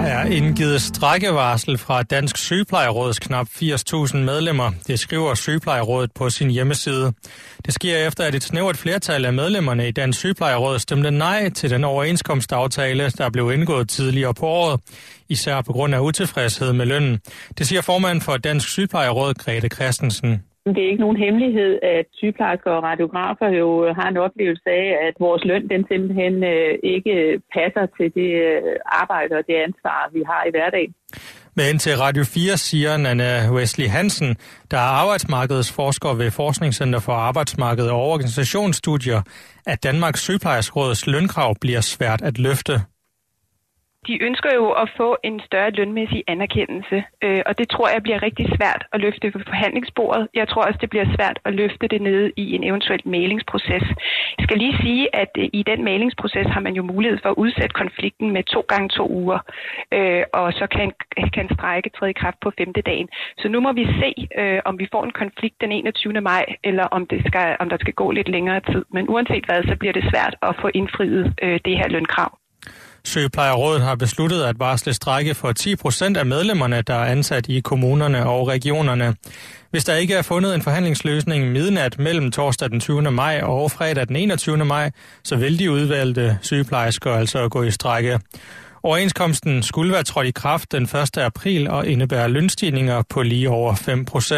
er indgivet strejkevarsel fra Dansk Sygeplejeråds knap 80.000 medlemmer. Det skriver Sygeplejerådet på sin hjemmeside. Det sker efter, at et snævert flertal af medlemmerne i Dansk Sygeplejeråd stemte nej til den overenskomstaftale, der blev indgået tidligere på året, især på grund af utilfredshed med lønnen. Det siger formanden for Dansk Sygeplejeråd, Grete Christensen. Det er ikke nogen hemmelighed, at sygeplejersker og radiografer jo har en oplevelse af, at vores løn den simpelthen ikke passer til det arbejde og det ansvar, vi har i hverdagen. Men til Radio 4 siger Nanna Wesley Hansen, der er arbejdsmarkedsforsker ved Forskningscenter for Arbejdsmarked og Organisationsstudier, at Danmarks Sygeplejeråds lønkrav bliver svært at løfte. De ønsker jo at få en større lønmæssig anerkendelse, og det tror jeg bliver rigtig svært at løfte på forhandlingsbordet. Jeg tror også, det bliver svært at løfte det nede i en eventuel mæglingsproces. Jeg skal lige sige, at i den mæglingsproces har man jo mulighed for at udsætte konflikten med 2 gange 2 uger, og så kan strejke træde i kraft på 5. dagen. Så nu må vi se, om vi får en konflikt den 21. maj, eller om der skal gå lidt længere tid. Men uanset hvad, så bliver det svært at få indfriet det her lønkrav. Sygeplejerådet har besluttet at varsle strejke for 10% af medlemmerne, der er ansat i kommunerne og regionerne. Hvis der ikke er fundet en forhandlingsløsning midnat mellem torsdag den 20. maj og fredag den 21. maj, så vil de udvalgte sygeplejersker altså gå i strejke. Overenskomsten skulle være trådt i kraft den 1. april og indebærer lønstigninger på lige over 5%.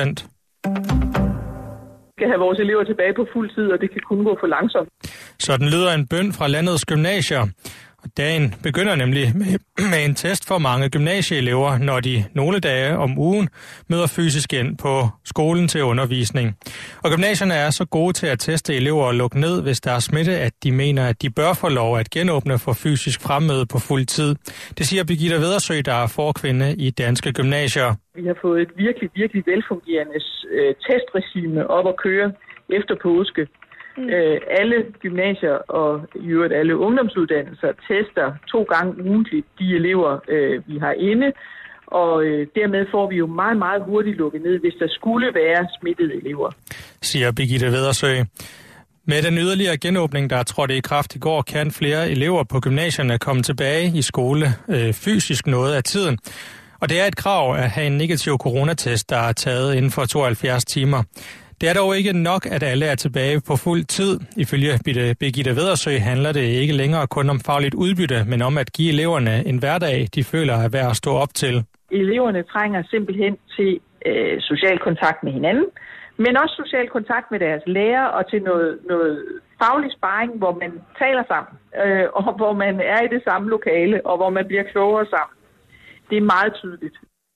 Vi skal have vores elever tilbage på fuld tid, og det kan kun gå for langsomt. Sådan lyder en bøn fra landets gymnasier. Og dagen begynder nemlig med en test for mange gymnasieelever, når de nogle dage om ugen møder fysisk ind på skolen til undervisning. Og gymnasierne er så gode til at teste elever og lukke ned, hvis der er smitte, at de mener, at de bør få lov at genåbne for fysisk fremmøde på fuld tid. Det siger Birgitte Vedersø, der er forkvinde i Danske Gymnasier. Vi har fået et virkelig velfungerende testregime op at køre efter påske. Alle gymnasier og i øvrigt alle ungdomsuddannelser tester 2 gange ugentligt de elever, vi har inde, og dermed får vi jo meget hurtigt lukket ned, hvis der skulle være smittede elever. Siger Birgitte Vedersø. Med den yderligere genåbning, der trådte i kraft i går, kan flere elever på gymnasierne komme tilbage i skole fysisk noget af tiden. Og det er et krav at have en negativ coronatest, der er taget inden for 72 timer. Det er dog ikke nok, at alle er tilbage på fuld tid. Ifølge Birgitte Vedersø handler det ikke længere kun om fagligt udbytte, men om at give eleverne en hverdag, de føler er værd at stå op til. Eleverne trænger simpelthen til social kontakt med hinanden, men også social kontakt med deres lærer og til noget faglig sparring, hvor man taler sammen, og hvor man er i det samme lokale, og hvor man bliver klogere sammen. Det er meget tydeligt.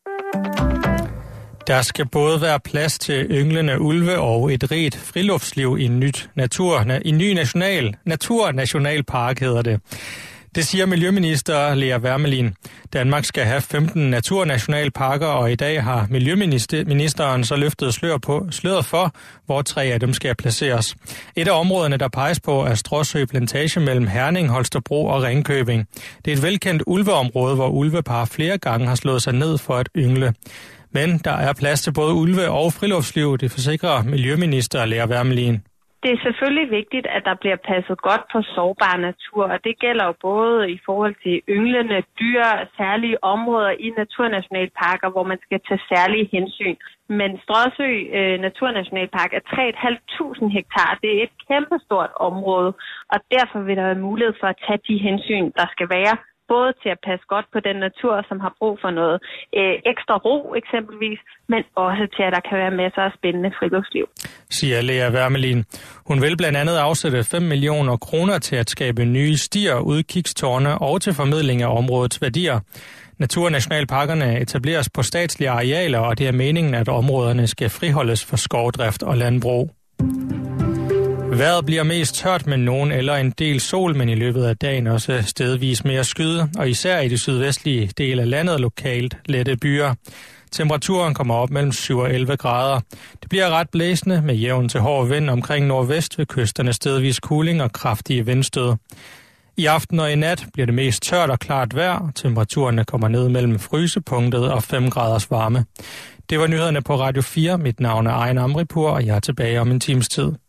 Der skal både være plads til ynglende ulve og et rigt friluftsliv i en ny naturnationalpark, hedder det. Det siger Miljøminister Lea Wermelin. Danmark skal have 15 naturnationalparker, og i dag har Miljøministeren så løftet sløret for, hvor 3 af dem skal placeres. Et af områderne, der peges på, er Stråsø Plantage mellem Herning, Holstebro og Ringkøbing. Det er et velkendt ulveområde, hvor ulvepar flere gange har slået sig ned for at yngle. Men der er plads til både ulve og friluftsliv, det forsikrer Miljøminister Lea Wermelin. Det er selvfølgelig vigtigt, at der bliver passet godt på sårbar natur, og det gælder jo både i forhold til ynglende dyr, særlige områder i naturnationalparker, hvor man skal tage særlige hensyn. Men Stråsø Naturnationalpark er 3.500 hektar. Det er et kæmpestort område, og derfor vil der være mulighed for at tage de hensyn, der skal være. Både til at passe godt på den natur, som har brug for noget ekstra ro eksempelvis, men også til, at der kan være masser af spændende friluftsliv. Siger Lea Wermelin. Hun vil blandt andet afsætte 5 millioner kroner til at skabe nye stier, udkigstårne og til formidling af områdets værdier. Naturnationalparkerne etableres på statslige arealer, og det er meningen, at områderne skal friholdes for skovdrift og landbrug. Vejret bliver mest tørt med nogen eller en del sol, men i løbet af dagen også stedvis mere skyde, og især i det sydvestlige del af landet lokalt lette byer. Temperaturen kommer op mellem 7 og 11 grader. Det bliver ret blæsende med jævn til hård vind omkring nordvest ved kysterne stedvis kuling og kraftige vindstød. I aften og i nat bliver det mest tørt og klart vejr. Temperaturerne kommer ned mellem frysepunktet og 5 graders varme. Det var nyhederne på Radio 4. Mit navn er Ejner Amripur, og jeg er tilbage om en times tid.